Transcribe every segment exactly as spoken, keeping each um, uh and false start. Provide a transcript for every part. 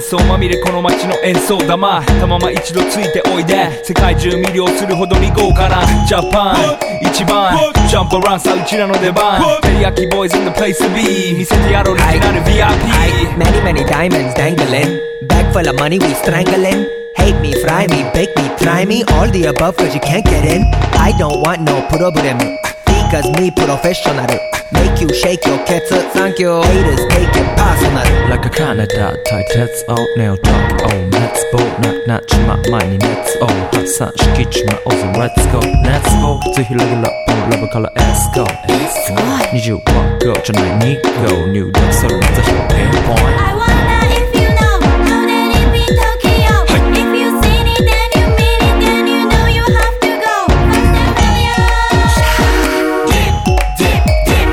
想まみれこの街の演奏玉たまま一度ついておいで世界中魅了するほどに豪華なジャパン一番ジャンプアランさうちらの出番テリヤキボーイズ in the place to be 見せてやろうオリジナル ブイアイピー Many many diamonds dangling Bag full of money we strangling Hate me, fry me, bake me, try me All the above cause you can't get in I don't want no problem Because me professional Make you shake your cats Thank you Haters take it personal Like a Canada タイ鉄をネオトークを熱望ななちま前に熱を発散しきちまおうぜ Let's go Let's go ぜひレギュラーラブから Let's go Let's go にじゅういち号じゃないに号入力する座標 Pinpoint I wonder if you know How did it be Tokyo If you seen it then you mean it Then you know you have to go First and Dip, dip, dip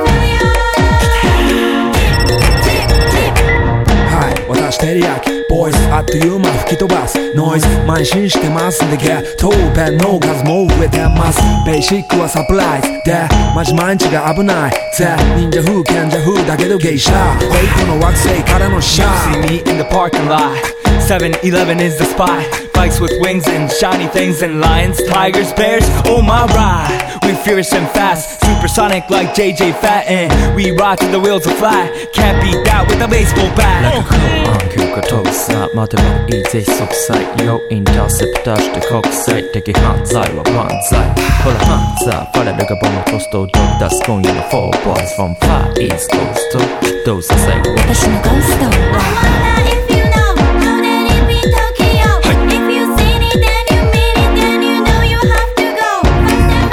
はい、私テリヤキボイスあっという間吹き飛ばすノイズ慢心してますんでゲットペンの数も増えてますベーシックはサプライズでマジ毎日が危ないぜ忍者風賢者風だけど芸者フェイクの惑星からのシャ See me in the parking lot seven eleven is the spot Bikes with wings and shiny things and lions, tigers, bears, oh my ride We fierce and fast, supersonic like J J Fat And we ride till the wheels are flat Can't beat that with a baseball bat Like a cool 暗球が飛ぶさ待てばいいぜ即歳よインターセプターして国際的犯罪は万歳ほらハンザーファレルがボムトストをドッ出す今夜の four boys from far east coast どうさせ私のゴースト I wonder if you know How did it be Tokyo If you seen it then you mean it Then you know you have to go First and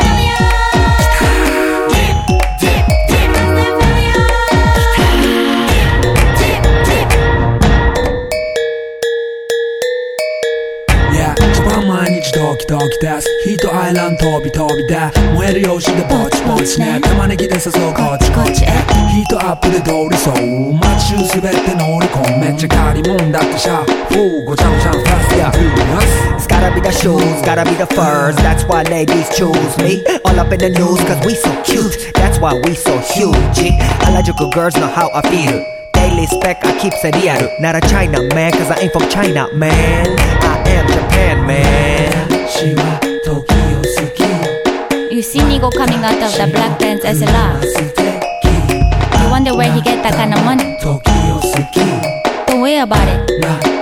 Dip, dip, dip First and Dip, dip, dip Yeah 一番毎日ドキドキですヒートアイランド飛び飛びで燃えるよしでぼちぼちね玉ねぎで誘うこっちこっちへヒートアップで通りそう街中すべて乗り込むめっちゃ借りもんだってシャフーごちゃごちゃファストやフー It's gotta be the shoes, gotta be the furs That's why ladies choose me All up in the news cause we so cute That's why we so huge Harajuku girls know how I feel Daily spec I keep it real Not a China man cause I ain't from China man I am Japan man 私は時を好き You see Nigo coming out of the black pants as a laugh You wonder where he get that kind of money 時を好き Don't worry about it